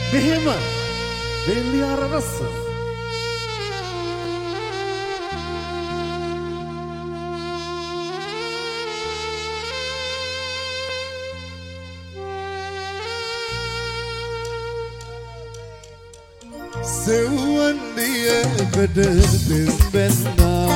මෙහෙම වෙලියාර රස සෙව්වන්දියකට පෙම්බෙන්නා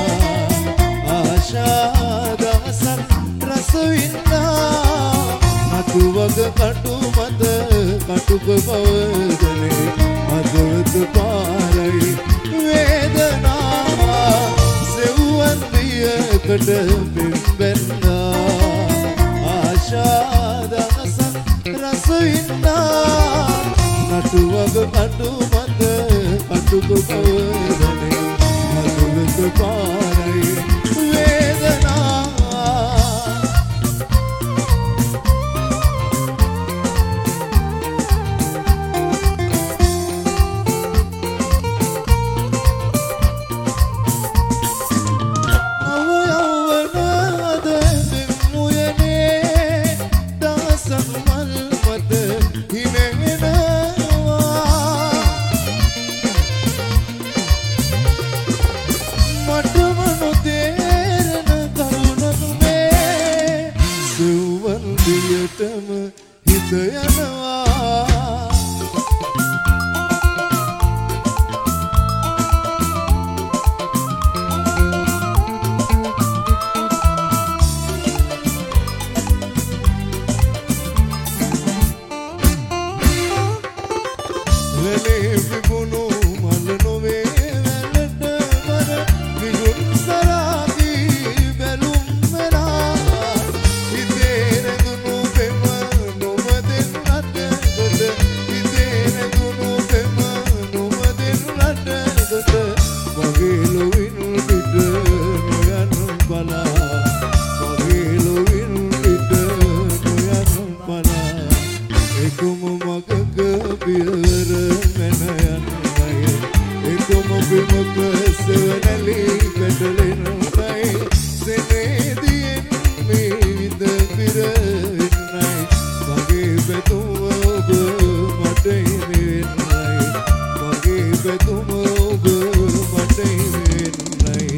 ආශාදහසක් රස වින්නා අතුවක කටු මත කටුක පවදනේ අදවත පාරයි වේදනා සෙව්වන්දියකට පෙම්බෙන්නා ආශාදහසක් රස වින්නා අතුවක කටු මත කටුක පවදනේ අදවත පාරයි වේදනා හිත යනවා වෙලේ විපුණු මල් නොවේ වැලට වර විගුන් සරාදී බැලුම් වෙලා හිතේ රැඳුණු පෙම නොමදෙන් රටකට හිතේ රැඳුණු පෙම නොමදෙන් රටකට මගේ ලොවින් පිට නොයන බලා මගේ ලොවින් පිට නොයන බලා එකම මගක පියවර මැන යන්නයි එකම බිමක සෙවණැලි පැටලෙන්නයි සෙනෙදියෙන් මේ විද පිරෙන්නයි මගේ පැතුම ඔබ මට හිමිවෙන්නයි මගේ පැතුම ඔබ මට හිමිවෙන්නයි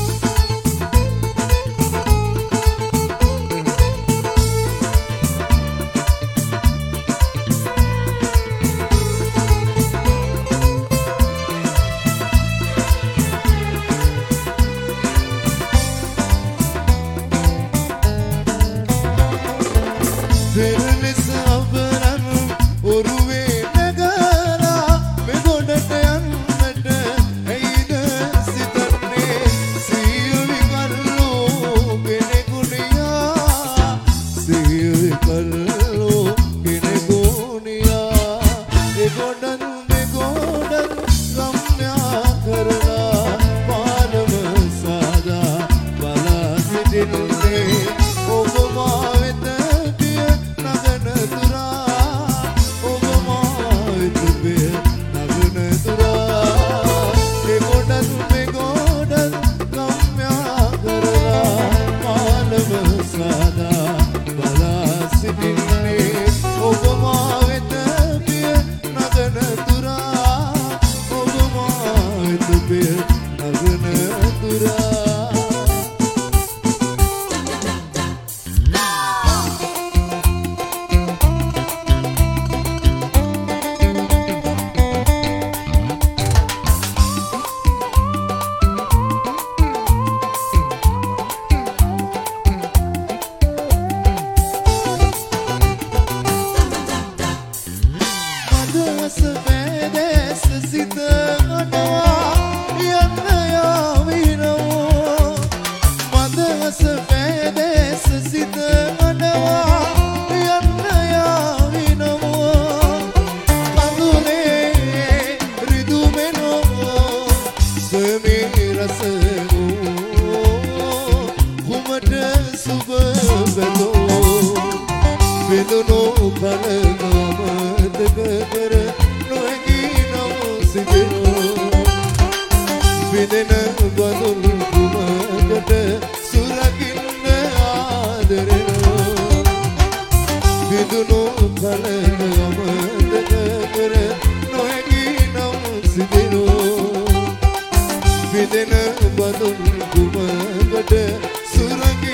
දෙරලෙස අපරන් ඔරුවේ නැගලා මෙගොඩට යන්නට ඇයිද සිතන්නේ සිය විකල්ලෝ කෙනෙකුනියා සිය විකල්ලෝ කෙනෙකුනියා එගොඩන් මෙගොඩන් ගම්යා කරලා පාරම සාදා බලා සිටින්නේ ඔබ මා වෙත විදුණු කලන අමතක කර නොහැකි නම් සිදෙනු විදෙන බඳුන් කුමකට සුරකි